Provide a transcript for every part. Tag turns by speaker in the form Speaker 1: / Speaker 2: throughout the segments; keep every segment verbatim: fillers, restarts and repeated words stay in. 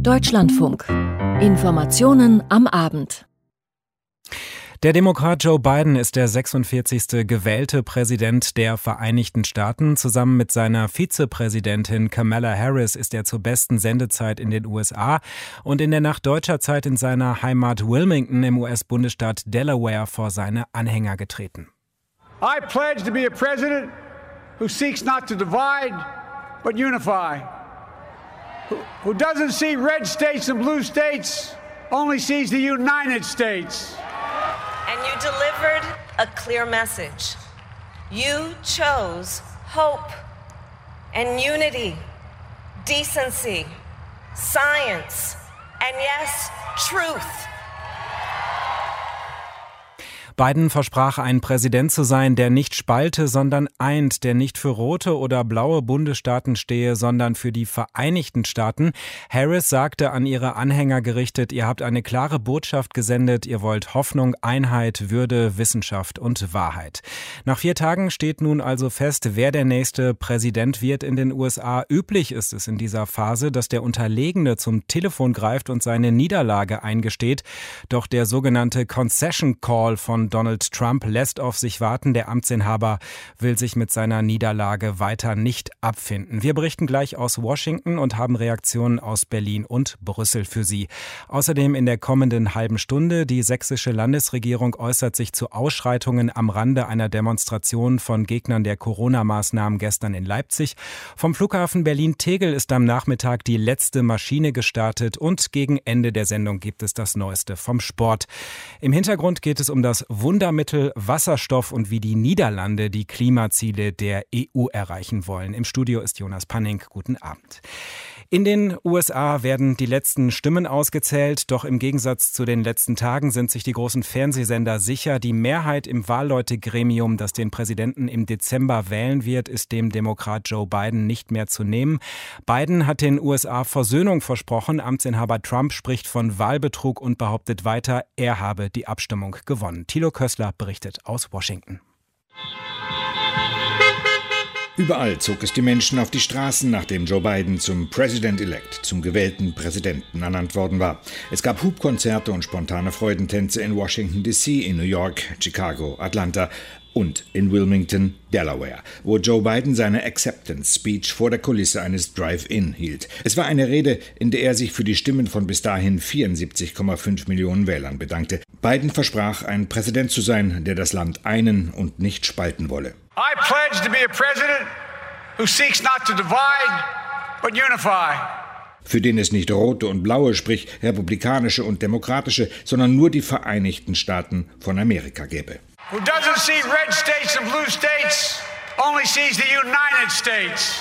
Speaker 1: Deutschlandfunk. Informationen am Abend.
Speaker 2: Der Demokrat Joe Biden ist der sechsundvierzigste gewählte Präsident der Vereinigten Staaten. Zusammen mit seiner Vizepräsidentin Kamala Harris ist er zur besten Sendezeit in den U S A und in der Nacht deutscher Zeit in seiner Heimat Wilmington im U S-Bundesstaat Delaware vor seine Anhänger getreten.
Speaker 3: I pledge to be a president who seeks not to divide, but unify. Who, who doesn't see red states and blue states, only sees the United States.
Speaker 4: And you delivered a clear message. You chose hope and unity, decency, science, and yes, truth.
Speaker 2: Biden versprach, ein Präsident zu sein, der nicht spalte, sondern eint, der nicht für rote oder blaue Bundesstaaten stehe, sondern für die Vereinigten Staaten. Harris sagte an ihre Anhänger gerichtet, ihr habt eine klare Botschaft gesendet, ihr wollt Hoffnung, Einheit, Würde, Wissenschaft und Wahrheit. Nach vier Tagen steht nun also fest, wer der nächste Präsident wird in den U S A. Üblich ist es in dieser Phase, dass der Unterlegene zum Telefon greift und seine Niederlage eingesteht. Doch der sogenannte Concession Call von Donald Trump lässt auf sich warten. Der Amtsinhaber will sich mit seiner Niederlage weiter nicht abfinden. Wir berichten gleich aus Washington und haben Reaktionen aus Berlin und Brüssel für Sie. Außerdem in der kommenden halben Stunde. Die sächsische Landesregierung äußert sich zu Ausschreitungen am Rande einer Demonstration von Gegnern der Corona-Maßnahmen gestern in Leipzig. Vom Flughafen Berlin-Tegel ist am Nachmittag die letzte Maschine gestartet und gegen Ende der Sendung gibt es das Neueste vom Sport. Im Hintergrund geht es um das Wundermittel Wasserstoff und wie die Niederlande die Klimaziele der E U erreichen wollen. Im Studio ist Jonas Panning. Guten Abend. In den U S A werden die letzten Stimmen ausgezählt, doch im Gegensatz zu den letzten Tagen sind sich die großen Fernsehsender sicher, die Mehrheit im Wahlleutegremium, das den Präsidenten im Dezember wählen wird, ist dem Demokrat Joe Biden nicht mehr zu nehmen. Biden hat den U S A Versöhnung versprochen, Amtsinhaber Trump spricht von Wahlbetrug und behauptet weiter, er habe die Abstimmung gewonnen. Thilo Kössler berichtet aus Washington.
Speaker 5: Überall zog es die Menschen auf die Straßen, nachdem Joe Biden zum President-elect, zum gewählten Präsidenten ernannt worden war. Es gab Hubkonzerte und spontane Freudentänze in Washington D C, in New York, Chicago, Atlanta und in Wilmington, Delaware, wo Joe Biden seine Acceptance Speech vor der Kulisse eines Drive-In hielt. Es war eine Rede, in der er sich für die Stimmen von bis dahin vierundsiebzig Komma fünf Millionen Wählern bedankte. Biden versprach, ein Präsident zu sein, der das Land einen und nicht spalten wolle.
Speaker 3: I pledge to be a president who seeks not to divide, but unify.
Speaker 5: Für den es nicht rote und blaue, sprich republikanische und demokratische, sondern nur die Vereinigten Staaten von Amerika gäbe.
Speaker 3: Who doesn't see red states and blue states, only sees the United States.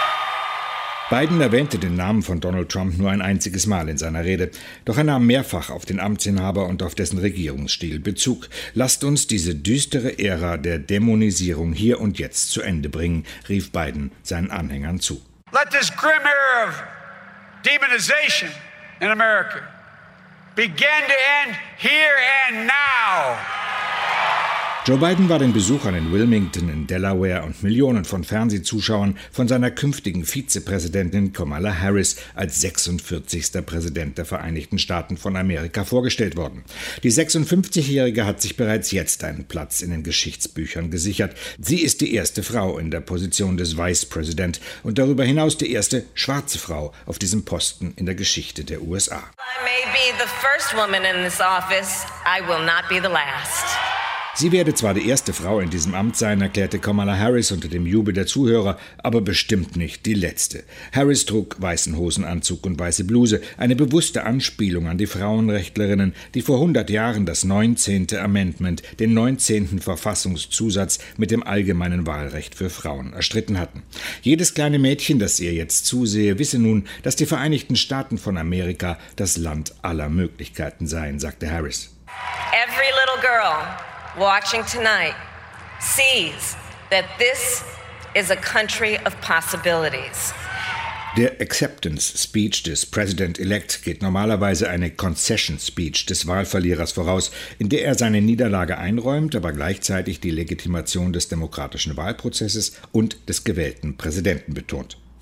Speaker 5: Biden erwähnte den Namen von Donald Trump nur ein einziges Mal in seiner Rede, doch er nahm mehrfach auf den Amtsinhaber und auf dessen Regierungsstil Bezug. Lasst uns diese düstere Ära der Dämonisierung hier und jetzt zu Ende bringen, rief Biden seinen Anhängern zu.
Speaker 3: Let this grim era of demonization in America begin to end here and now.
Speaker 5: Joe Biden war den Besuchern in Wilmington in Delaware und Millionen von Fernsehzuschauern von seiner künftigen Vizepräsidentin Kamala Harris als sechsundvierzigster Präsident der Vereinigten Staaten von Amerika vorgestellt worden. Die sechsundfünfzigjährige hat sich bereits jetzt einen Platz in den Geschichtsbüchern gesichert. Sie ist die erste Frau in der Position des Vice President und darüber hinaus die erste schwarze Frau auf diesem Posten in der Geschichte der U S A.
Speaker 4: I may be the first woman in this office, I will not be the last.
Speaker 5: Sie werde zwar die erste Frau in diesem Amt sein, erklärte Kamala Harris unter dem Jubel der Zuhörer, aber bestimmt nicht die letzte. Harris trug weißen Hosenanzug und weiße Bluse, eine bewusste Anspielung an die Frauenrechtlerinnen, die vor hundert Jahren das neunzehnte Amendment, den neunzehnten Verfassungszusatz mit dem allgemeinen Wahlrecht für Frauen erstritten hatten. Jedes kleine Mädchen, das ihr jetzt zusehe, wisse nun, dass die Vereinigten Staaten von Amerika das Land aller Möglichkeiten seien, sagte Harris.
Speaker 4: Every little girl watching tonight sees that this is a country of possibilities.
Speaker 5: Der Acceptance Speech des President-elect geht normalerweise eine Concession Speech des Wahlverlierers voraus, in der er seine Niederlage einräumt, aber gleichzeitig die Legitimation des demokratischen Wahlprozesses und des gewählten Präsidenten betont.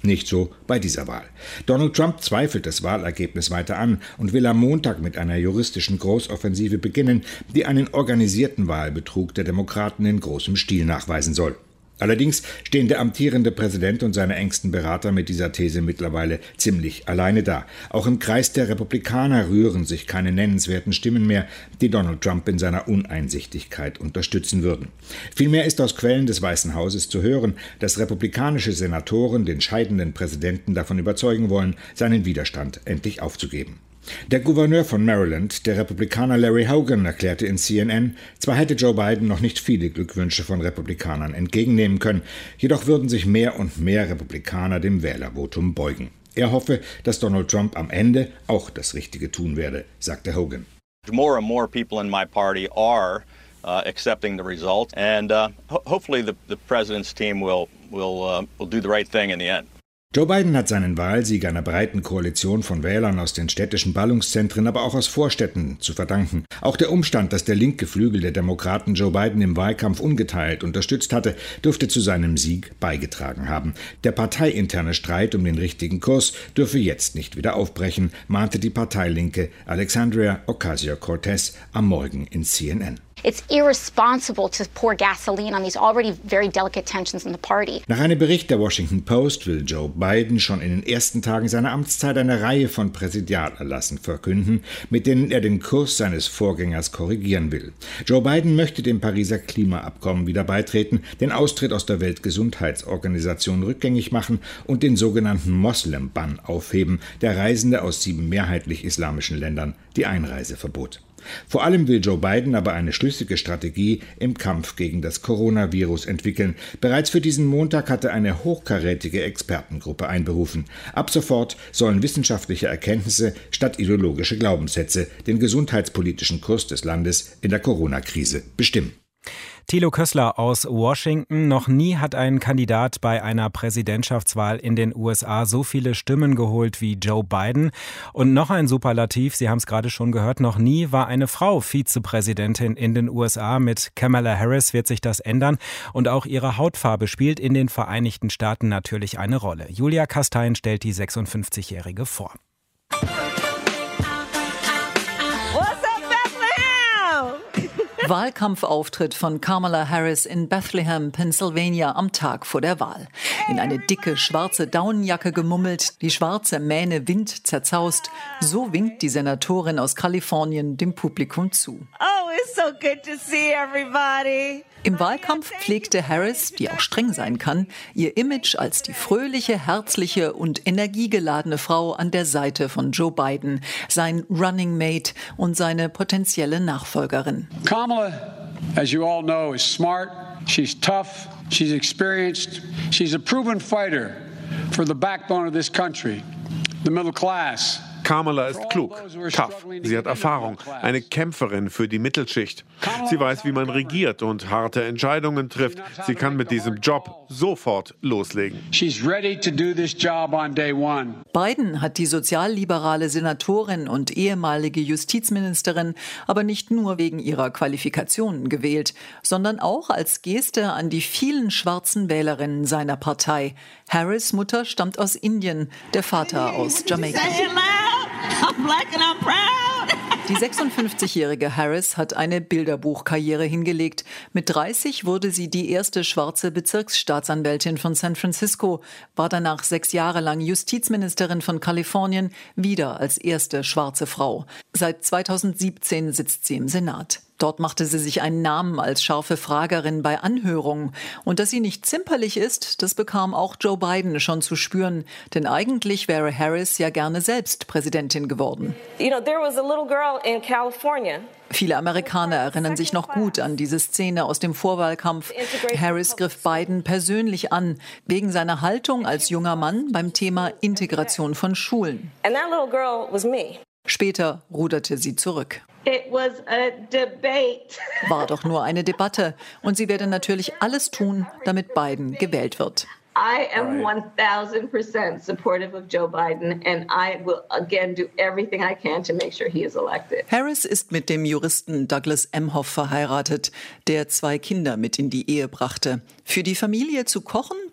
Speaker 5: Nicht so bei dieser Wahl. Donald Trump zweifelt das Wahlergebnis weiter an und will am Montag mit einer juristischen Großoffensive beginnen, die einen organisierten Wahlbetrug der Demokraten in großem Stil nachweisen soll. Allerdings stehen der amtierende Präsident und seine engsten Berater mit dieser These mittlerweile ziemlich alleine da. Auch im Kreis der Republikaner rühren sich keine nennenswerten Stimmen mehr, die Donald Trump in seiner Uneinsichtigkeit unterstützen würden. Vielmehr ist aus Quellen des Weißen Hauses zu hören, dass republikanische Senatoren den scheidenden Präsidenten davon überzeugen wollen, seinen Widerstand endlich aufzugeben. Der Gouverneur von Maryland, der Republikaner Larry Hogan, erklärte in C N N, zwar hätte Joe Biden noch nicht viele Glückwünsche von Republikanern entgegennehmen können, jedoch würden sich mehr und mehr Republikaner dem Wählervotum beugen. Er hoffe, dass Donald Trump am Ende auch das Richtige tun werde, sagte Hogan.
Speaker 6: More and more people in my party are uh, accepting the result, and uh, ho- hopefully the, the president's team will will uh, will do the right thing in the end.
Speaker 5: Joe Biden hat seinen Wahlsieg einer breiten Koalition von Wählern aus den städtischen Ballungszentren, aber auch aus Vorstädten zu verdanken. Auch der Umstand, dass der linke Flügel der Demokraten Joe Biden im Wahlkampf ungeteilt unterstützt hatte, dürfte zu seinem Sieg beigetragen haben. Der parteiinterne Streit um den richtigen Kurs dürfe jetzt nicht wieder aufbrechen, mahnte die Parteilinke Alexandria Ocasio-Cortez am Morgen in C N N.
Speaker 7: It's irresponsible to pour gasoline on these already very delicate tensions in the party.
Speaker 5: Nach einem Bericht der Washington Post will Joe Biden schon in den ersten Tagen seiner Amtszeit eine Reihe von Präsidialerlassen verkünden, mit denen er den Kurs seines Vorgängers korrigieren will. Joe Biden möchte dem Pariser Klimaabkommen wieder beitreten, den Austritt aus der Weltgesundheitsorganisation rückgängig machen und den sogenannten Moslem-Bann aufheben, der Reisende aus sieben mehrheitlich islamischen Ländern die Einreise verbot. Vor allem will Joe Biden aber eine schlüssige Strategie im Kampf gegen das Coronavirus entwickeln. Bereits für diesen Montag hatte eine hochkarätige Expertengruppe einberufen. Ab sofort sollen wissenschaftliche Erkenntnisse statt ideologische Glaubenssätze den gesundheitspolitischen Kurs des Landes in der Corona-Krise bestimmen.
Speaker 2: Thilo Kössler aus Washington. Noch nie hat ein Kandidat bei einer Präsidentschaftswahl in den U S A so viele Stimmen geholt wie Joe Biden. Und noch ein Superlativ, Sie haben es gerade schon gehört, noch nie war eine Frau Vizepräsidentin in den U S A. Mit Kamala Harris wird sich das ändern. Und auch ihre Hautfarbe spielt in den Vereinigten Staaten natürlich eine Rolle. Julia Kastein stellt die sechsundfünfzigjährige vor.
Speaker 8: Wahlkampfauftritt von Kamala Harris in Bethlehem, Pennsylvania am Tag vor der Wahl. In eine dicke schwarze Daunenjacke gemummelt, die schwarze Mähne Wind zerzaust. So winkt die Senatorin aus Kalifornien dem Publikum zu.
Speaker 9: Oh, it's so good to see everybody.
Speaker 8: Im Wahlkampf pflegte Harris, die auch streng sein kann, ihr Image als die fröhliche, herzliche und energiegeladene Frau an der Seite von Joe Biden, sein Running Mate und seine potenzielle Nachfolgerin.
Speaker 3: Kamala, as you all know, is smart, she's tough, she's experienced, she's a proven fighter for the backbone of this country, the middle class.
Speaker 10: Kamala ist klug, tough, sie hat Erfahrung, eine Kämpferin für die Mittelschicht. Sie weiß, wie man regiert und harte Entscheidungen trifft. Sie kann mit diesem Job sofort loslegen.
Speaker 8: Biden hat die sozialliberale Senatorin und ehemalige Justizministerin aber nicht nur wegen ihrer Qualifikationen gewählt, sondern auch als Geste an die vielen schwarzen Wählerinnen seiner Partei. Harris' Mutter stammt aus Indien, der Vater aus Jamaika.
Speaker 9: I'm black and I'm proud.
Speaker 8: Die sechsundfünfzigjährige Harris hat eine Bilderbuchkarriere hingelegt. Mit dreißig wurde sie die erste schwarze Bezirksstaatsanwältin von San Francisco, war danach sechs Jahre lang Justizministerin von Kalifornien, wieder als erste schwarze Frau. Seit zweitausendsiebzehn sitzt sie im Senat. Dort machte sie sich einen Namen als scharfe Fragerin bei Anhörungen. Und dass sie nicht zimperlich ist, das bekam auch Joe Biden schon zu spüren. Denn eigentlich wäre Harris ja gerne selbst Präsidentin geworden.
Speaker 4: You know, there was a little girl in California.
Speaker 8: Viele Amerikaner erinnern sich noch gut an diese Szene aus dem Vorwahlkampf. Harris griff Biden persönlich an, wegen seiner Haltung als junger Mann beim Thema Integration von Schulen.
Speaker 4: And that little girl was me.
Speaker 8: Später ruderte sie zurück.
Speaker 9: It was a debate.
Speaker 8: War doch nur eine Debatte. Und sie werde natürlich alles tun, damit Biden gewählt wird.
Speaker 9: I am one thousand percent supportive of Joe Biden and I will again do everything I can to make sure he is elected.
Speaker 8: Harris ist mit dem Juristen Douglas Emhoff verheiratet, der zwei Kinder mit in die Ehe brachte. Für die Familie zu kochen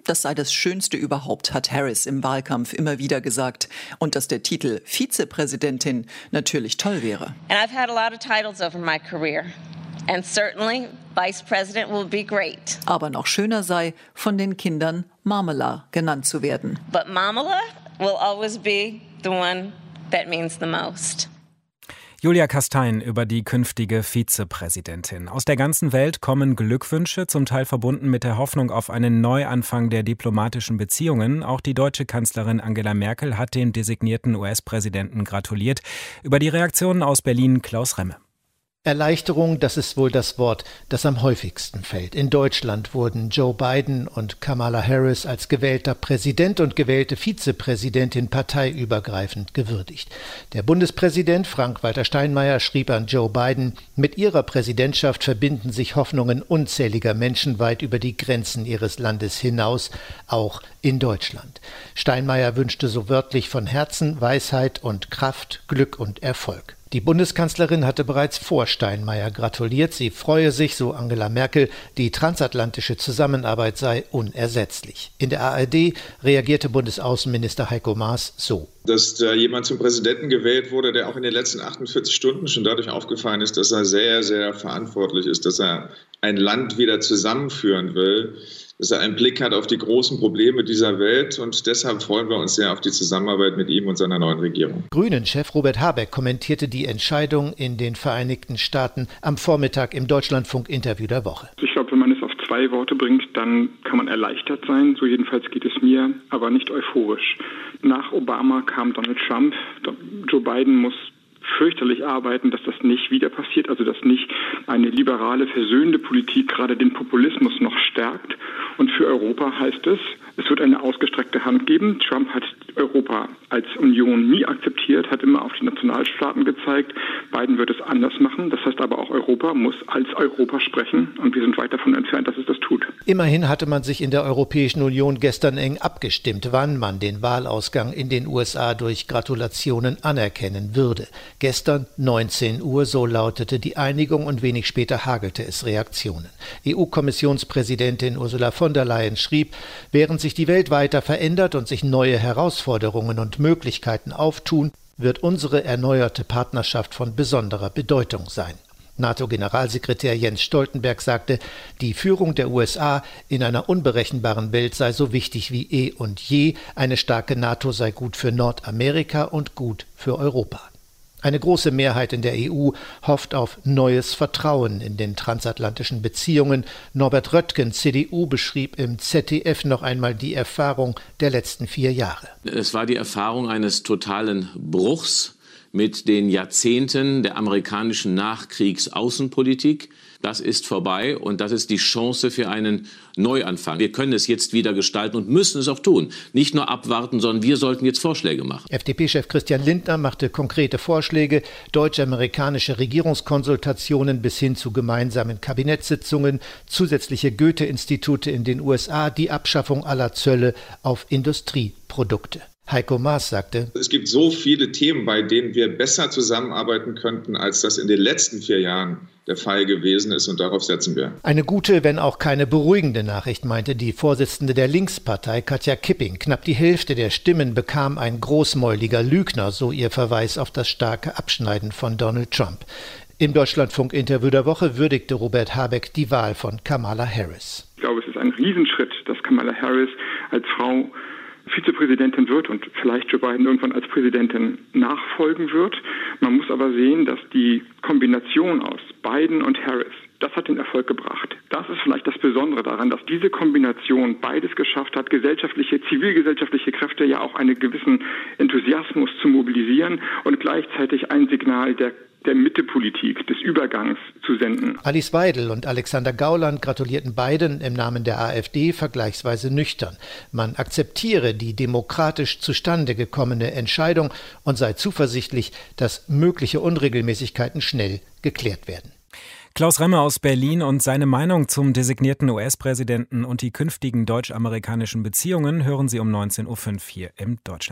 Speaker 8: das sei das Schönste überhaupt, hat Harris im Wahlkampf immer wieder gesagt. Und dass der Titel Vizepräsidentin natürlich toll wäre.
Speaker 4: And I've had a lot of titles over my career. And certainly Vice President will be great.
Speaker 8: Aber noch schöner sei, von den Kindern Marmela genannt zu werden.
Speaker 4: But Marmela will always be the one that means the most.
Speaker 2: Julia Kastein über die künftige Vizepräsidentin. Aus der ganzen Welt kommen Glückwünsche, zum Teil verbunden mit der Hoffnung auf einen Neuanfang der diplomatischen Beziehungen. Auch die deutsche Kanzlerin Angela Merkel hat dem designierten U S-Präsidenten gratuliert. Über die Reaktionen aus Berlin Klaus Remme.
Speaker 11: Erleichterung, das ist wohl das Wort, das am häufigsten fällt. In Deutschland wurden Joe Biden und Kamala Harris als gewählter Präsident und gewählte Vizepräsidentin parteiübergreifend gewürdigt. Der Bundespräsident Frank-Walter Steinmeier schrieb an Joe Biden: Mit ihrer Präsidentschaft verbinden sich Hoffnungen unzähliger Menschen weit über die Grenzen ihres Landes hinaus, auch in Deutschland. Steinmeier wünschte so wörtlich von Herzen Weisheit und Kraft, Glück und Erfolg. Die Bundeskanzlerin hatte bereits vor Steinmeier gratuliert. Sie freue sich, so Angela Merkel, die transatlantische Zusammenarbeit sei unersetzlich. In der A R D reagierte Bundesaußenminister Heiko Maas so:
Speaker 12: Dass da jemand zum Präsidenten gewählt wurde, der auch in den letzten achtundvierzig Stunden schon dadurch aufgefallen ist, dass er sehr, sehr verantwortlich ist, dass er ein Land wieder zusammenführen will, dass er einen Blick hat auf die großen Probleme dieser Welt, und deshalb freuen wir uns sehr auf die Zusammenarbeit mit ihm und seiner neuen Regierung.
Speaker 11: Grünen-Chef Robert Habeck kommentierte die Entscheidung in den Vereinigten Staaten am Vormittag im Deutschlandfunk-Interview der Woche.
Speaker 13: Ich glaube, wenn man es auf zwei Worte bringt, dann kann man erleichtert sein. So jedenfalls geht es mir, aber nicht euphorisch. Nach Obama kam Donald Trump. Joe Biden muss fürchterlich arbeiten, dass das nicht wieder passiert, also dass nicht eine liberale, versöhnende Politik gerade den Populismus noch stärkt. Und für Europa heißt es, es wird eine ausgestreckte Hand geben. Trump hat Europa als Union nie akzeptiert, hat immer auf die Nationalstaaten gezeigt. Biden wird es anders machen. Das heißt aber auch, Europa muss als Europa sprechen, und wir sind weit davon entfernt, dass es das tut.
Speaker 11: Immerhin hatte man sich in der Europäischen Union gestern eng abgestimmt, wann man den Wahlausgang in den U S A durch Gratulationen anerkennen würde. Gestern neunzehn Uhr, so lautete die Einigung, und wenig später hagelte es Reaktionen. E U-Kommissionspräsidentin Ursula von der Leyen schrieb: Während sich die Welt weiter verändert und sich neue Herausforderungen und Möglichkeiten auftun, wird unsere erneuerte Partnerschaft von besonderer Bedeutung sein. NATO-Generalsekretär Jens Stoltenberg sagte, die Führung der U S A in einer unberechenbaren Welt sei so wichtig wie eh und je. Eine starke NATO sei gut für Nordamerika und gut für Europa. Eine große Mehrheit in der E U hofft auf neues Vertrauen in den transatlantischen Beziehungen. Norbert Röttgen, C D U, beschrieb im Z D F noch einmal die Erfahrung der letzten vier Jahre.
Speaker 14: Es war die Erfahrung eines totalen Bruchs mit den Jahrzehnten der amerikanischen Nachkriegsaußenpolitik. Das ist vorbei, und das ist die Chance für einen Neuanfang. Wir können es jetzt wieder gestalten und müssen es auch tun. Nicht nur abwarten, sondern wir sollten jetzt Vorschläge machen.
Speaker 11: F D P-Chef Christian Lindner machte konkrete Vorschläge, deutsch-amerikanische Regierungskonsultationen bis hin zu gemeinsamen Kabinettssitzungen, zusätzliche Goethe-Institute in den U S A, die Abschaffung aller Zölle auf Industrieprodukte. Heiko Maas sagte:
Speaker 12: Es gibt so viele Themen, bei denen wir besser zusammenarbeiten könnten, als das in den letzten vier Jahren der Fall gewesen ist, und darauf setzen wir.
Speaker 11: Eine gute, wenn auch keine beruhigende Nachricht, meinte die Vorsitzende der Linkspartei Katja Kipping. Knapp die Hälfte der Stimmen bekam ein großmäuliger Lügner, so ihr Verweis auf das starke Abschneiden von Donald Trump. Im Deutschlandfunk-Interview der Woche würdigte Robert Habeck die Wahl von Kamala Harris.
Speaker 13: Ich glaube, es ist ein Riesenschritt, dass Kamala Harris als Frau Vizepräsidentin wird und vielleicht Joe Biden irgendwann als Präsidentin nachfolgen wird. Man muss aber sehen, dass die Kombination aus Biden und Harris, das hat den Erfolg gebracht. Das ist vielleicht das Besondere daran, dass diese Kombination beides geschafft hat, gesellschaftliche, zivilgesellschaftliche Kräfte, ja auch einen gewissen Enthusiasmus zu mobilisieren und gleichzeitig ein Signal der der Mittepolitik, des Übergangs zu senden.
Speaker 11: Alice Weidel und Alexander Gauland gratulierten Biden im Namen der AfD vergleichsweise nüchtern. Man akzeptiere die demokratisch zustande gekommene Entscheidung und sei zuversichtlich, dass mögliche Unregelmäßigkeiten schnell geklärt werden.
Speaker 2: Klaus Remme aus Berlin und seine Meinung zum designierten U S-Präsidenten und die künftigen deutsch-amerikanischen Beziehungen hören Sie um neunzehn Uhr fünf hier im Deutschlandfunk.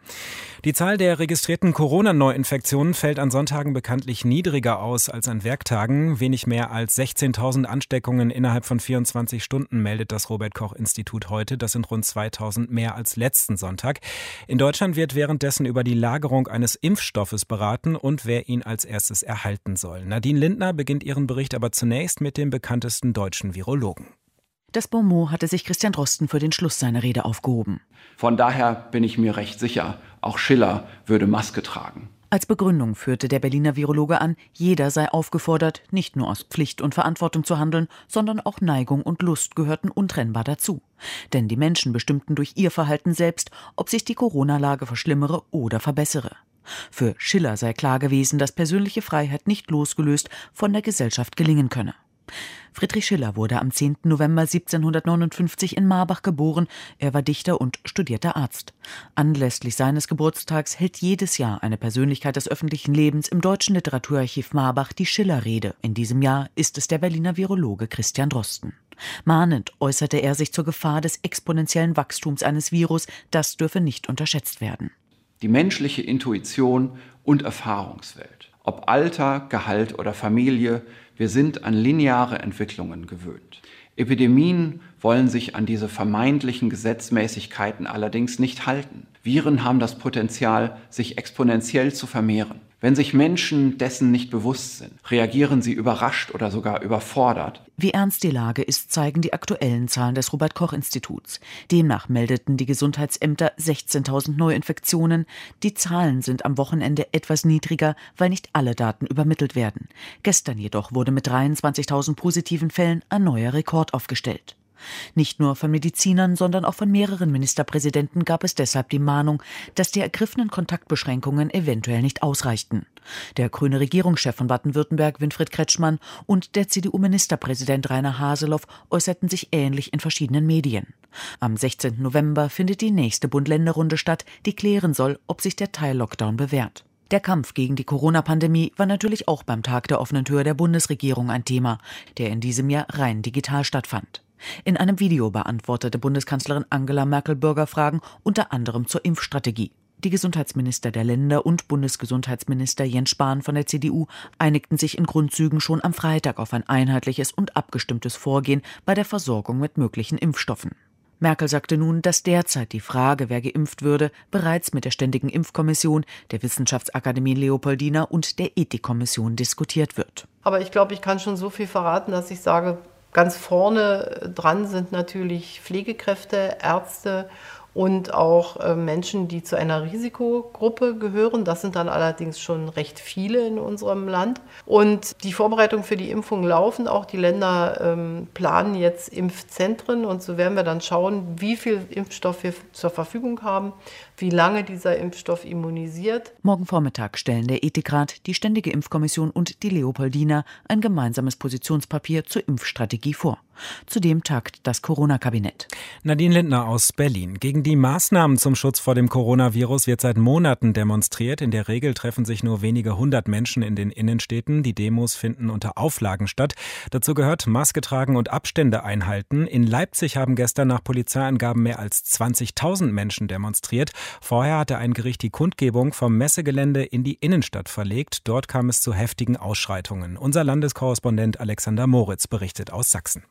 Speaker 2: Die Zahl der registrierten Corona-Neuinfektionen fällt an Sonntagen bekanntlich niedriger aus als an Werktagen. Wenig mehr als sechzehntausend Ansteckungen innerhalb von vierundzwanzig Stunden meldet das Robert-Koch-Institut heute. Das sind rund zweitausend mehr als letzten Sonntag. In Deutschland wird währenddessen über die Lagerung eines Impfstoffes beraten und wer ihn als erstes erhalten soll. Nadine Lindner beginnt ihren Bericht aber zunächst mit dem bekanntesten deutschen Virologen.
Speaker 15: Das Bonmot hatte sich Christian Drosten für den Schluss seiner Rede aufgehoben.
Speaker 16: Von daher bin ich mir recht sicher, auch Schiller würde Maske tragen.
Speaker 15: Als Begründung führte der Berliner Virologe an, jeder sei aufgefordert, nicht nur aus Pflicht und Verantwortung zu handeln, sondern auch Neigung und Lust gehörten untrennbar dazu. Denn die Menschen bestimmten durch ihr Verhalten selbst, ob sich die Corona-Lage verschlimmere oder verbessere. Für Schiller sei klar gewesen, dass persönliche Freiheit nicht losgelöst von der Gesellschaft gelingen könne. Friedrich Schiller wurde am zehnten November siebzehnhundertneunundfünfzig in Marbach geboren. Er war Dichter und studierter Arzt. Anlässlich seines Geburtstags hält jedes Jahr eine Persönlichkeit des öffentlichen Lebens im Deutschen Literaturarchiv Marbach die Schiller-Rede. In diesem Jahr ist es der Berliner Virologe Christian Drosten. Mahnend äußerte er sich zur Gefahr des exponentiellen Wachstums eines Virus. Das dürfe nicht unterschätzt werden.
Speaker 16: Die menschliche Intuition und Erfahrungswelt, ob Alter, Gehalt oder Familie, wir sind an lineare Entwicklungen gewöhnt. Epidemien wollen sich an diese vermeintlichen Gesetzmäßigkeiten allerdings nicht halten. Viren haben das Potenzial, sich exponentiell zu vermehren. Wenn sich Menschen dessen nicht bewusst sind, reagieren sie überrascht oder sogar überfordert.
Speaker 15: Wie ernst die Lage ist, zeigen die aktuellen Zahlen des Robert-Koch-Instituts. Demnach meldeten die Gesundheitsämter sechzehntausend Neuinfektionen. Die Zahlen sind am Wochenende etwas niedriger, weil nicht alle Daten übermittelt werden. Gestern jedoch wurde mit dreiundzwanzigtausend positiven Fällen ein neuer Rekord aufgestellt. Nicht nur von Medizinern, sondern auch von mehreren Ministerpräsidenten gab es deshalb die Mahnung, dass die ergriffenen Kontaktbeschränkungen eventuell nicht ausreichten. Der grüne Regierungschef von Baden-Württemberg, Winfried Kretschmann, und der C D U-Ministerpräsident Rainer Haseloff äußerten sich ähnlich in verschiedenen Medien. Am sechzehnten November findet die nächste Bund-Länder-Runde statt, die klären soll, ob sich der Teil-Lockdown bewährt. Der Kampf gegen die Corona-Pandemie war natürlich auch beim Tag der offenen Tür der Bundesregierung ein Thema, der in diesem Jahr rein digital stattfand. In einem Video beantwortete Bundeskanzlerin Angela Merkel Bürgerfragen, unter anderem zur Impfstrategie. Die Gesundheitsminister der Länder und Bundesgesundheitsminister Jens Spahn von der C D U einigten sich in Grundzügen schon am Freitag auf ein einheitliches und abgestimmtes Vorgehen bei der Versorgung mit möglichen Impfstoffen. Merkel sagte nun, dass derzeit die Frage, wer geimpft würde, bereits mit der Ständigen Impfkommission, der Wissenschaftsakademie Leopoldina und der Ethikkommission diskutiert wird.
Speaker 17: Aber ich glaube, ich kann schon so viel verraten, dass ich sage, ganz vorne dran sind natürlich Pflegekräfte, Ärzte und auch äh, Menschen, die zu einer Risikogruppe gehören. Das sind dann allerdings schon recht viele in unserem Land. Und die Vorbereitungen für die Impfung laufen. Auch die Länder ähm, planen jetzt Impfzentren. Und so werden wir dann schauen, wie viel Impfstoff wir zur Verfügung haben, wie lange dieser Impfstoff immunisiert.
Speaker 15: Morgen Vormittag stellen der Ethikrat, die Ständige Impfkommission und die Leopoldina ein gemeinsames Positionspapier zur Impfstrategie vor. Zudem tagt das Corona-Kabinett.
Speaker 2: Nadine Lindner aus Berlin. Gegen die Maßnahmen zum Schutz vor dem Coronavirus wird seit Monaten demonstriert. In der Regel treffen sich nur wenige hundert Menschen in den Innenstädten. Die Demos finden unter Auflagen statt. Dazu gehört Maske tragen und Abstände einhalten. In Leipzig haben gestern nach Polizeiangaben mehr als zwanzigtausend Menschen demonstriert. Vorher hatte ein Gericht die Kundgebung vom Messegelände in die Innenstadt verlegt. Dort kam es zu heftigen Ausschreitungen. Unser Landeskorrespondent Alexander Moritz berichtet aus Sachsen.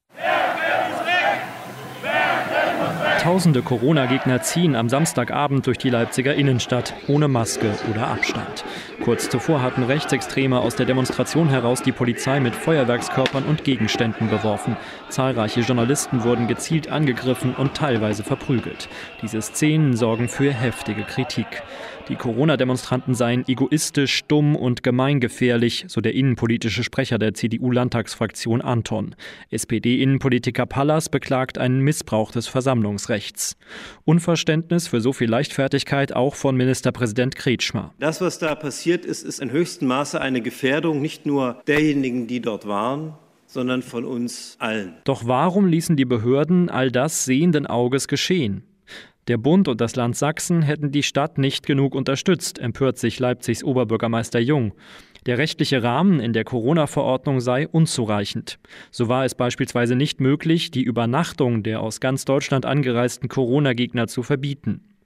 Speaker 18: Tausende Corona-Gegner ziehen am Samstagabend durch die Leipziger Innenstadt, ohne Maske oder Abstand. Kurz zuvor hatten Rechtsextreme aus der Demonstration heraus die Polizei mit Feuerwerkskörpern und Gegenständen beworfen. Zahlreiche Journalisten wurden gezielt angegriffen und teilweise verprügelt. Diese Szenen sorgen für heftige Kritik. Die Corona-Demonstranten seien egoistisch, dumm und gemeingefährlich, so der innenpolitische Sprecher der C D U-Landtagsfraktion Anton. S P D-Innenpolitiker Pallas beklagt einen Missbrauch des Versammlungsrechts. Unverständnis für so viel Leichtfertigkeit auch von Ministerpräsident Kretschmer.
Speaker 19: Das, was da passiert ist, ist in höchstem Maße eine Gefährdung nicht nur derjenigen, die dort waren, sondern von uns allen.
Speaker 18: Doch warum ließen die Behörden all das sehenden Auges geschehen? Der Bund und das Land Sachsen hätten die Stadt nicht genug unterstützt, empört sich Leipzigs Oberbürgermeister Jung. Der rechtliche Rahmen in der Corona-Verordnung sei unzureichend. So war es beispielsweise nicht möglich, die Übernachtung der aus ganz Deutschland angereisten Corona-Gegner zu verbieten.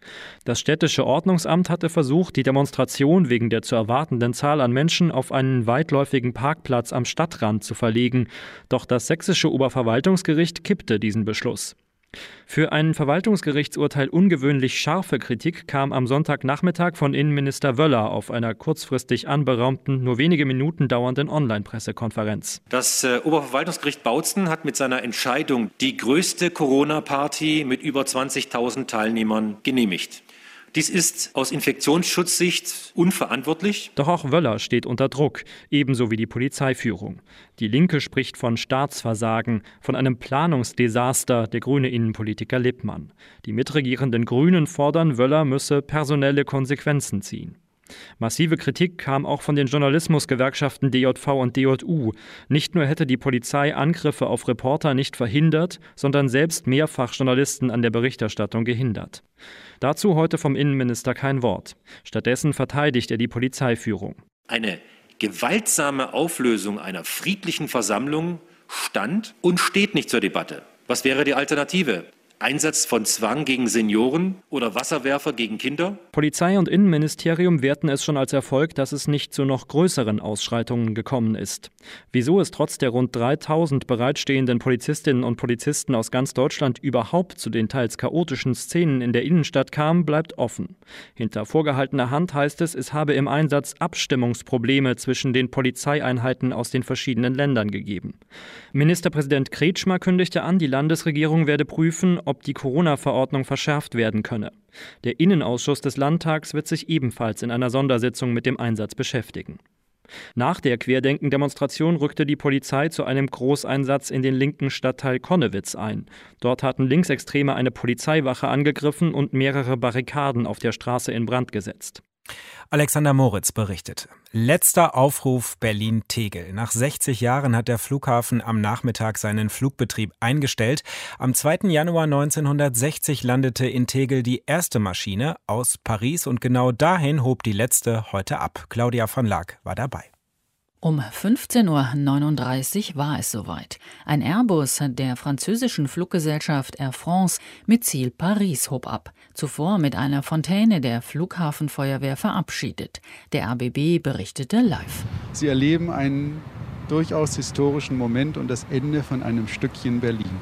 Speaker 18: Das städtische Ordnungsamt hatte versucht, die Demonstration wegen der zu erwartenden Zahl an Menschen auf einen weitläufigen Parkplatz am Stadtrand zu verlegen. Doch das sächsische Oberverwaltungsgericht kippte diesen Beschluss. Für ein Verwaltungsgerichtsurteil ungewöhnlich scharfe Kritik kam am Sonntagnachmittag von Innenminister Wöller auf einer kurzfristig anberaumten, nur wenige Minuten dauernden Online-Pressekonferenz.
Speaker 20: Das äh, Oberverwaltungsgericht Bautzen hat mit seiner Entscheidung die größte Corona-Party mit über zwanzigtausend Teilnehmern genehmigt. Dies ist aus Infektionsschutzsicht unverantwortlich.
Speaker 18: Doch auch Wöller steht unter Druck, ebenso wie die Polizeiführung. Die Linke spricht von Staatsversagen, von einem Planungsdesaster, der grüne Innenpolitiker Lippmann. Die mitregierenden Grünen fordern, Wöller müsse personelle Konsequenzen ziehen. Massive Kritik kam auch von den Journalismusgewerkschaften D J V und D J U. Nicht nur hätte die Polizei Angriffe auf Reporter nicht verhindert, sondern selbst mehrfach Journalisten an der Berichterstattung gehindert. Dazu heute vom Innenminister kein Wort. Stattdessen verteidigt er die Polizeiführung.
Speaker 20: Eine gewaltsame Auflösung einer friedlichen Versammlung stand und steht nicht zur Debatte. Was wäre die Alternative? Einsatz von Zwang gegen Senioren oder Wasserwerfer gegen Kinder?
Speaker 18: Polizei und Innenministerium werten es schon als Erfolg, dass es nicht zu noch größeren Ausschreitungen gekommen ist. Wieso es trotz der rund dreitausend bereitstehenden Polizistinnen und Polizisten aus ganz Deutschland überhaupt zu den teils chaotischen Szenen in der Innenstadt kam, bleibt offen. Hinter vorgehaltener Hand heißt es, es habe im Einsatz Abstimmungsprobleme zwischen den Polizeieinheiten aus den verschiedenen Ländern gegeben. Ministerpräsident Kretschmer kündigte an, die Landesregierung werde prüfen, ob die Corona-Verordnung verschärft werden könne. Der Innenausschuss des Landtags wird sich ebenfalls in einer Sondersitzung mit dem Einsatz beschäftigen. Nach der Querdenken-Demonstration rückte die Polizei zu einem Großeinsatz in den linken Stadtteil Konnewitz ein. Dort hatten Linksextreme eine Polizeiwache angegriffen und mehrere Barrikaden auf der Straße in Brand gesetzt.
Speaker 2: Alexander Moritz berichtet. Letzter Aufruf Berlin-Tegel. Nach sechzig Jahren hat der Flughafen am Nachmittag seinen Flugbetrieb eingestellt. Am zweiten Januar neunzehnhundertsechzig landete in Tegel die erste Maschine aus Paris und genau dahin hob die letzte heute ab. Claudia von Laak war dabei.
Speaker 21: Um fünfzehn Uhr neununddreißig war es soweit. Ein Airbus der französischen Fluggesellschaft Air France mit Ziel Paris hob ab. Zuvor mit einer Fontäne der Flughafenfeuerwehr verabschiedet. Der R B B berichtete live.
Speaker 22: Sie erleben einen durchaus historischen Moment und das Ende von einem Stückchen Berlin.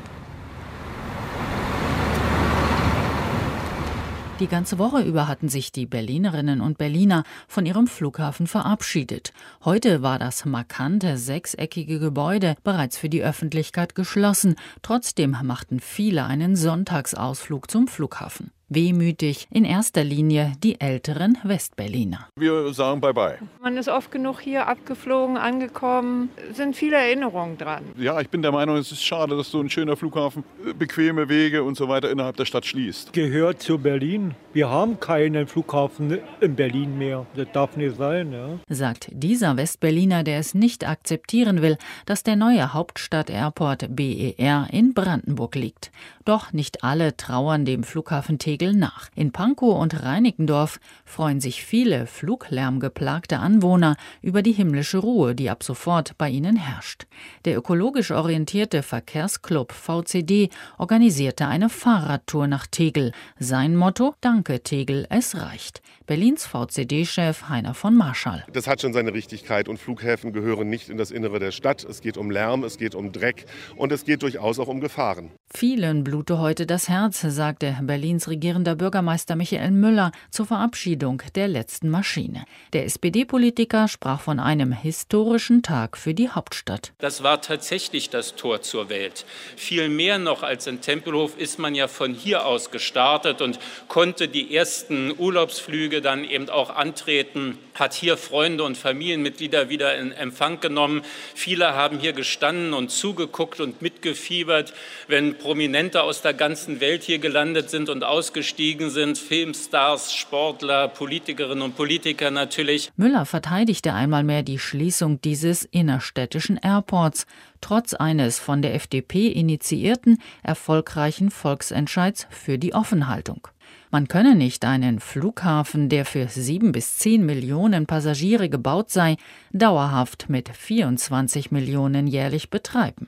Speaker 21: Die ganze Woche über hatten sich die Berlinerinnen und Berliner von ihrem Flughafen verabschiedet. Heute war das markante sechseckige Gebäude bereits für die Öffentlichkeit geschlossen. Trotzdem machten viele einen Sonntagsausflug zum Flughafen. Wehmütig in erster Linie die älteren Westberliner.
Speaker 23: Wir sagen Bye-bye.
Speaker 24: Man ist oft genug hier abgeflogen, angekommen. Es sind viele Erinnerungen dran.
Speaker 23: Ja, ich bin der Meinung, es ist schade, dass so ein schöner Flughafen bequeme Wege und so weiter innerhalb der Stadt schließt.
Speaker 25: Gehört zu Berlin. Wir haben keinen Flughafen in Berlin mehr. Das darf nicht sein, ja.
Speaker 21: Sagt dieser Westberliner, der es nicht akzeptieren will, dass der neue Hauptstadt-Airport B E R in Brandenburg liegt. Doch nicht alle trauern dem Flughafen Tegel nach. In Pankow und Reinickendorf freuen sich viele fluglärmgeplagte Anwohner über die himmlische Ruhe, die ab sofort bei ihnen herrscht. Der ökologisch orientierte Verkehrsclub V C D organisierte eine Fahrradtour nach Tegel. Sein Motto: Danke Tegel, es reicht. Berlins V C D-Chef Heiner von Marschall.
Speaker 26: Das hat schon seine Richtigkeit und Flughäfen gehören nicht in das Innere der Stadt. Es geht um Lärm, es geht um Dreck und es geht durchaus auch um Gefahren.
Speaker 21: Vielen blute heute das Herz, sagte Berlins regierender Bürgermeister Michael Müller zur Verabschiedung der letzten Maschine. Der S P D-Politiker sprach von einem historischen Tag für die Hauptstadt.
Speaker 27: Das war tatsächlich das Tor zur Welt. Viel mehr noch als in Tempelhof ist man ja von hier aus gestartet und konnte die ersten Urlaubsflüge dann eben auch antreten, hat hier Freunde und Familienmitglieder wieder in Empfang genommen. Viele haben hier gestanden und zugeguckt und mitgefiebert, wenn Prominente aus der ganzen Welt hier gelandet sind und ausgestiegen sind, Filmstars, Sportler, Politikerinnen und Politiker natürlich.
Speaker 21: Müller verteidigte einmal mehr die Schließung dieses innerstädtischen Airports, trotz eines von der F D P initiierten, erfolgreichen Volksentscheids für die Offenhaltung. Man könne nicht einen Flughafen, der für sieben bis zehn Millionen Passagiere gebaut sei, dauerhaft mit vierundzwanzig Millionen jährlich betreiben.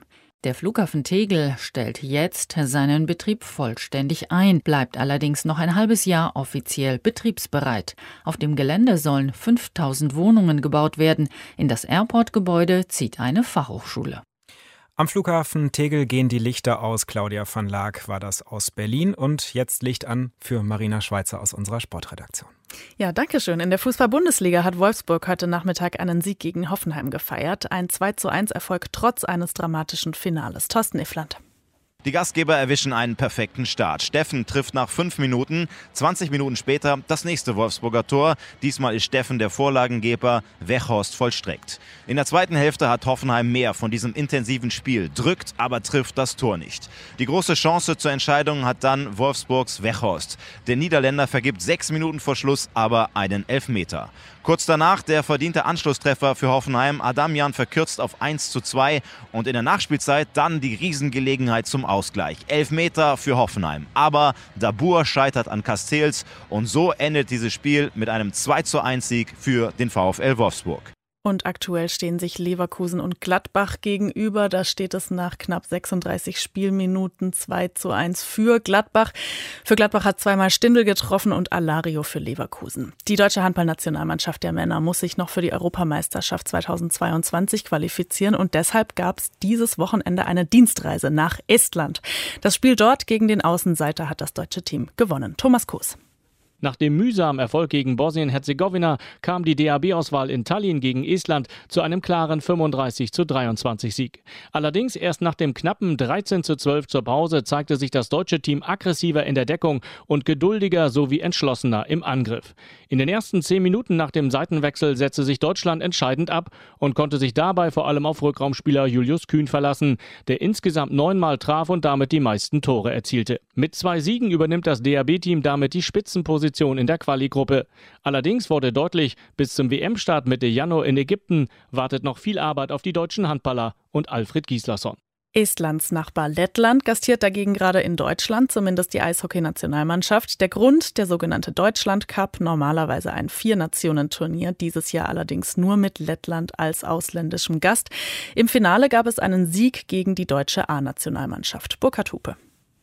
Speaker 21: Der Flughafen Tegel stellt jetzt seinen Betrieb vollständig ein, bleibt allerdings noch ein halbes Jahr offiziell betriebsbereit. Auf dem Gelände sollen fünftausend Wohnungen gebaut werden. In das Airport-Gebäude zieht eine Fachhochschule.
Speaker 2: Am Flughafen Tegel gehen die Lichter aus. Claudia van Laak war das aus Berlin. Und jetzt Licht an für Marina Schweizer aus unserer Sportredaktion.
Speaker 1: Ja, danke schön. In der Fußball-Bundesliga hat Wolfsburg heute Nachmittag einen Sieg gegen Hoffenheim gefeiert. Ein zwei zu eins Erfolg trotz eines dramatischen Finales. Thorsten Iffland.
Speaker 3: Die Gastgeber erwischen einen perfekten Start. Steffen trifft nach fünf Minuten. zwanzig Minuten später das nächste Wolfsburger Tor. Diesmal ist Steffen der Vorlagengeber. Weghorst vollstreckt. In der zweiten Hälfte hat Hoffenheim mehr von diesem intensiven Spiel. Drückt, aber trifft das Tor nicht. Die große Chance zur Entscheidung hat dann Wolfsburgs Weghorst. Der Niederländer vergibt sechs Minuten vor Schluss aber einen Elfmeter. Kurz danach der verdiente Anschlusstreffer für Hoffenheim. Adamjan verkürzt auf eins zu zwei und in der Nachspielzeit dann die Riesengelegenheit zum Ausgleich. Elfmeter für Hoffenheim. Aber Dabur scheitert an Castells und so endet dieses Spiel mit einem zwei zu eins Sieg für den VfL Wolfsburg.
Speaker 1: Und aktuell stehen sich Leverkusen und Gladbach gegenüber. Da steht es nach knapp sechsunddreißig Spielminuten zwei zu eins für Gladbach. Für Gladbach hat zweimal Stindl getroffen und Alario für Leverkusen. Die deutsche Handballnationalmannschaft der Männer muss sich noch für die Europameisterschaft zweitausendzweiundzwanzig qualifizieren. Und deshalb gab es dieses Wochenende eine Dienstreise nach Estland. Das Spiel dort gegen den Außenseiter hat das deutsche Team gewonnen. Thomas Kuss.
Speaker 18: Nach dem mühsamen Erfolg gegen Bosnien-Herzegowina kam die D A B-Auswahl in Tallinn gegen Estland zu einem klaren fünfunddreißig zu dreiundzwanzig Sieg. Allerdings erst nach dem knappen dreizehn zu zwölf zur Pause zeigte sich das deutsche Team aggressiver in der Deckung und geduldiger sowie entschlossener im Angriff. In den ersten zehn Minuten nach dem Seitenwechsel setzte sich Deutschland entscheidend ab und konnte sich dabei vor allem auf Rückraumspieler Julius Kühn verlassen, der insgesamt neunmal traf und damit die meisten Tore erzielte. Mit zwei Siegen übernimmt das D A B-Team damit die Spitzenposition in der Quali-Gruppe. Allerdings wurde deutlich, bis zum W M-Start Mitte Januar in Ägypten wartet noch viel Arbeit auf die deutschen Handballer und Alfred Gislason.
Speaker 1: Estlands Nachbar Lettland gastiert dagegen gerade in Deutschland, zumindest die Eishockey-Nationalmannschaft. Der Grund, der sogenannte Deutschland Cup, normalerweise ein Vier-Nationen-Turnier, dieses Jahr allerdings nur mit Lettland als ausländischem Gast. Im Finale gab es einen Sieg gegen die deutsche A-Nationalmannschaft. Burkhard Hupe.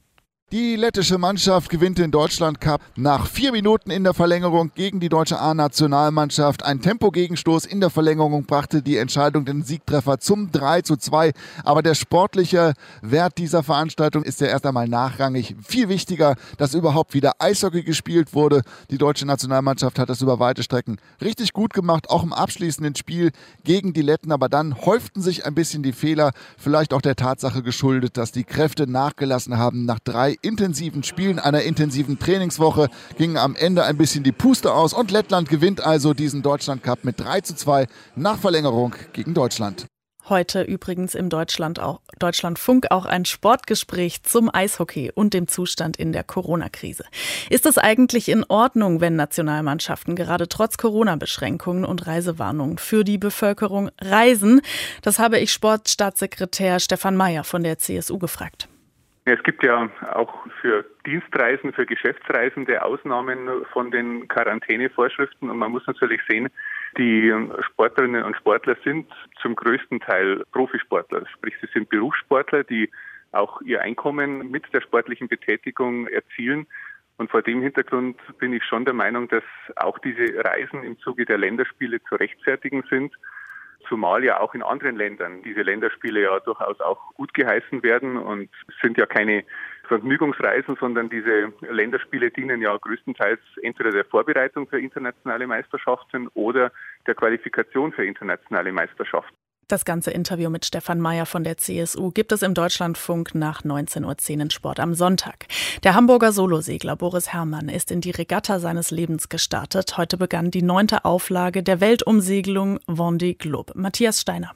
Speaker 5: Die lettische Mannschaft gewinnt den Deutschland-Cup nach vier Minuten in der Verlängerung gegen die deutsche A-Nationalmannschaft. Ein Tempogegenstoß in der Verlängerung brachte die Entscheidung, den Siegtreffer zum drei zu zwei. Aber der sportliche Wert dieser Veranstaltung ist ja erst einmal nachrangig. Viel wichtiger, dass überhaupt wieder Eishockey gespielt wurde. Die deutsche Nationalmannschaft hat das über weite Strecken richtig gut gemacht, auch im abschließenden Spiel gegen die Letten. Aber dann häuften sich ein bisschen die Fehler, vielleicht auch der Tatsache geschuldet, dass die Kräfte nachgelassen haben. Nach drei intensiven Spielen, einer intensiven Trainingswoche ging am Ende ein bisschen die Puste aus und Lettland gewinnt also diesen Deutschland-Cup mit drei zu zwei nach Verlängerung gegen Deutschland.
Speaker 1: Heute übrigens im Deutschland auch, Deutschlandfunk auch ein Sportgespräch zum Eishockey und dem Zustand in der Corona-Krise. Ist es eigentlich in Ordnung, wenn Nationalmannschaften gerade trotz Corona-Beschränkungen und Reisewarnungen für die Bevölkerung reisen? Das habe ich Sportstaatssekretär Stefan Mayer von der C S U gefragt.
Speaker 6: Es gibt ja auch für Dienstreisen, für Geschäftsreisende Ausnahmen von den Quarantänevorschriften. Und man muss natürlich sehen, die Sportlerinnen und Sportler sind zum größten Teil Profisportler. Sprich, sie sind Berufssportler, die auch ihr Einkommen mit der sportlichen Betätigung erzielen. Und vor dem Hintergrund bin ich schon der Meinung, dass auch diese Reisen im Zuge der Länderspiele zu rechtfertigen sind. Zumal ja auch in anderen Ländern diese Länderspiele ja durchaus auch gut geheißen werden und es sind ja keine Vergnügungsreisen, sondern diese Länderspiele dienen ja größtenteils entweder der Vorbereitung für internationale Meisterschaften oder der Qualifikation für internationale Meisterschaften.
Speaker 1: Das ganze Interview mit Stefan Mayer von der C S U gibt es im Deutschlandfunk nach neunzehn Uhr zehn in Sport am Sonntag. Der Hamburger Solosegler Boris Herrmann ist in die Regatta seines Lebens gestartet. Heute begann die neunte Auflage der Weltumsegelung Vendée Globe. Matthias Steiner.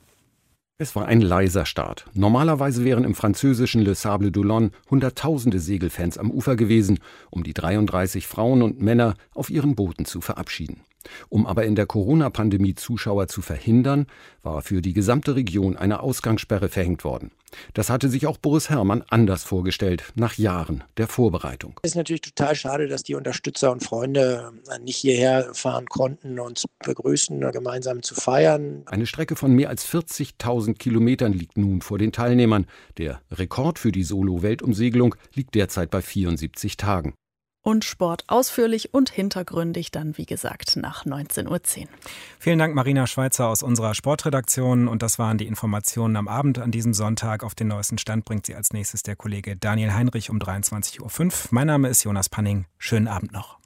Speaker 7: Es war ein leiser Start. Normalerweise wären im französischen Le Sable d'Olonne hunderttausende Segelfans am Ufer gewesen, um die dreiunddreißig Frauen und Männer auf ihren Booten zu verabschieden. Um aber in der Corona-Pandemie Zuschauer zu verhindern, war für die gesamte Region eine Ausgangssperre verhängt worden. Das hatte sich auch Boris Herrmann anders vorgestellt, nach Jahren der Vorbereitung.
Speaker 4: Es ist natürlich total schade, dass die Unterstützer und Freunde nicht hierher fahren konnten, uns begrüßen, gemeinsam zu feiern.
Speaker 7: Eine Strecke von mehr als vierzigtausend Kilometern liegt nun vor den Teilnehmern. Der Rekord für die Solo-Weltumsegelung liegt derzeit bei vierundsiebzig Tagen.
Speaker 1: Und Sport ausführlich und hintergründig dann, wie gesagt, nach neunzehn Uhr zehn.
Speaker 2: Vielen Dank, Marina Schweizer aus unserer Sportredaktion. Und das waren die Informationen am Abend an diesem Sonntag. Auf den neuesten Stand bringt sie als nächstes der Kollege Daniel Heinrich um dreiundzwanzig Uhr fünf. Mein Name ist Jonas Panning. Schönen Abend noch.